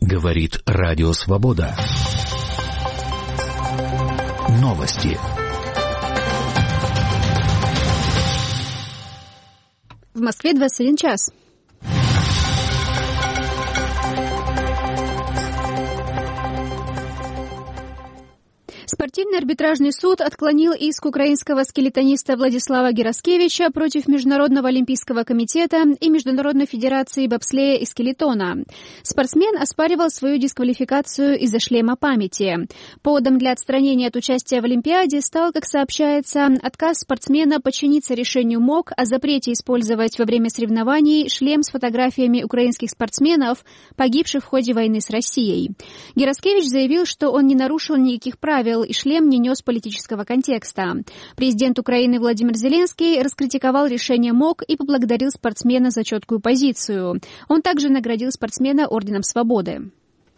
Говорит Радио Свобода. Новости. В Москве 21 час. Спортивный арбитражный суд отклонил иск украинского скелетониста Владислава Гераскевича против Международного олимпийского комитета и Международной федерации бобслея и скелетона. Спортсмен оспаривал свою дисквалификацию из-за шлема памяти. Поводом для отстранения от участия в Олимпиаде стал, как сообщается, отказ спортсмена подчиниться решению МОК о запрете использовать во время соревнований шлем с фотографиями украинских спортсменов, погибших в ходе войны с Россией. Гераскевич заявил, что он не нарушил никаких правил и шлем не нес политического контекста. Президент Украины Владимир Зеленский раскритиковал решение МОК и поблагодарил спортсмена за четкую позицию. Он также наградил спортсмена Орденом Свободы.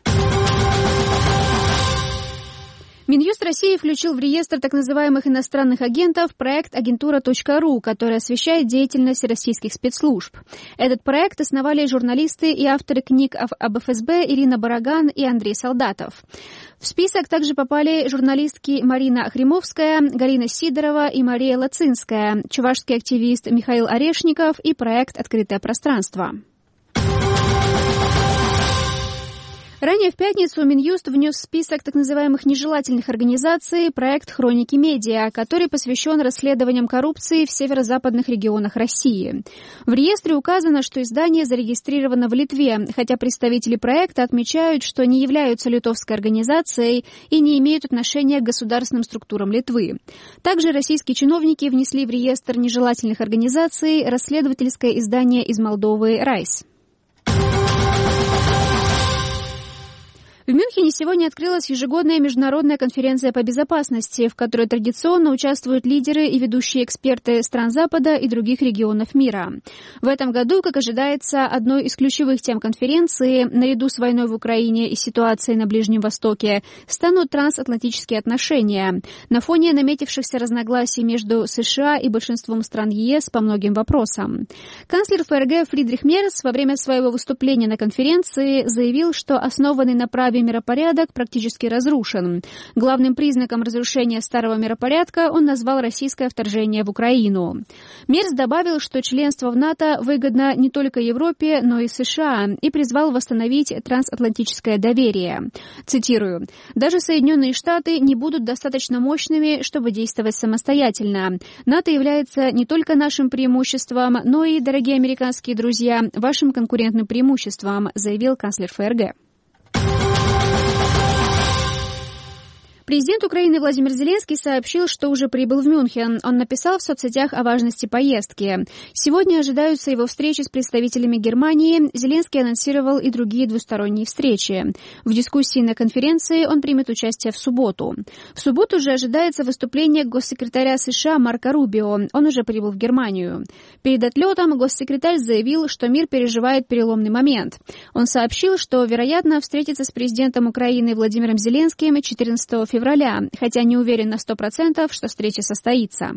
Минюст России включил в реестр так называемых иностранных агентов проект «Агентура.ру», который освещает деятельность российских спецслужб. Этот проект основали журналисты и авторы книг об ФСБ Ирина Бараган и Андрей Солдатов. В список также попали журналистки Марина Охримовская, Галина Сидорова и Мария Лацинская, чувашский активист Михаил Орешников и проект «Открытое пространство». Ранее в пятницу Минюст внес в список так называемых нежелательных организаций проект «Хроники медиа», который посвящен расследованиям коррупции в северо-западных регионах России. В реестре указано, что издание зарегистрировано в Литве, хотя представители проекта отмечают, что не являются литовской организацией и не имеют отношения к государственным структурам Литвы. Также российские чиновники внесли в реестр нежелательных организаций расследовательское издание из Молдовы «Райс». В Мюнхене сегодня открылась ежегодная международная конференция по безопасности, в которой традиционно участвуют лидеры и ведущие эксперты стран Запада и других регионов мира. В этом году, как ожидается, одной из ключевых тем конференции, наряду с войной в Украине и ситуацией на Ближнем Востоке, станут трансатлантические отношения на фоне наметившихся разногласий между США и большинством стран ЕС по многим вопросам. Канцлер ФРГ Фридрих Мерц во время своего выступления на конференции заявил, что основанный на праве миропорядок практически разрушен. Главным признаком разрушения старого миропорядка он назвал российское вторжение в Украину. Мерц добавил, что членство в НАТО выгодно не только Европе, но и США, и призвал восстановить трансатлантическое доверие. Цитирую: «Даже Соединенные Штаты не будут достаточно мощными, чтобы действовать самостоятельно. НАТО является не только нашим преимуществом, но и, дорогие американские друзья, вашим конкурентным преимуществом», заявил канцлер ФРГ. Президент Украины Владимир Зеленский сообщил, что уже прибыл в Мюнхен. Он написал в соцсетях о важности поездки. Сегодня ожидаются его встречи с представителями Германии. Зеленский анонсировал и другие двусторонние встречи. В дискуссии на конференции он примет участие в субботу. В субботу же ожидается выступление госсекретаря США Марко Рубио. Он уже прибыл в Германию. Перед отлетом госсекретарь заявил, что мир переживает переломный момент. Он сообщил, что, вероятно, встретится с президентом Украины Владимиром Зеленским 14 февраля, хотя не уверен на 100%, что встреча состоится.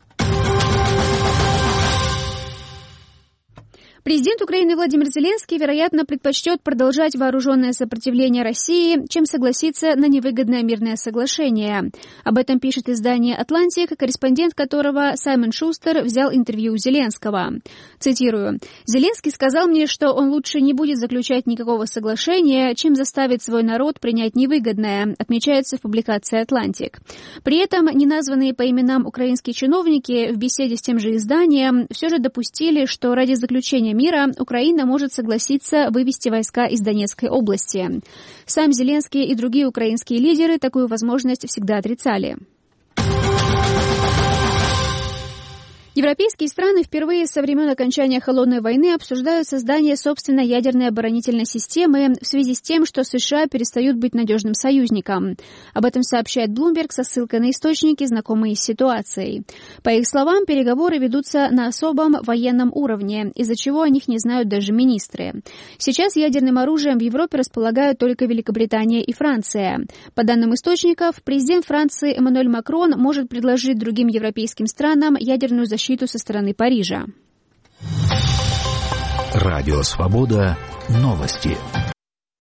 Президент Украины Владимир Зеленский, вероятно, предпочтет продолжать вооруженное сопротивление России, чем согласиться на невыгодное мирное соглашение. Об этом пишет издание «Атлантик», корреспондент которого Саймон Шустер взял интервью у Зеленского. Цитирую: «Зеленский сказал мне, что он лучше не будет заключать никакого соглашения, чем заставить свой народ принять невыгодное», отмечается в публикации «Атлантик». При этом неназванные по именам украинские чиновники в беседе с тем же изданием все же допустили, что ради заключения мира Украина может согласиться вывести войска из Донецкой области. Сам Зеленский и другие украинские лидеры такую возможность всегда отрицали. Европейские страны впервые со времен окончания Холодной войны обсуждают создание собственной ядерной оборонительной системы в связи с тем, что США перестают быть надежным союзником. Об этом сообщает Bloomberg со ссылкой на источники, знакомые с ситуацией. По их словам, переговоры ведутся на особом военном уровне, из-за чего о них не знают даже министры. Сейчас ядерным оружием в Европе располагают только Великобритания и Франция. По данным источников, президент Франции Эммануэль Макрон может предложить другим европейским странам ядерную защиту со стороны Парижа. Радио Свобода. Новости.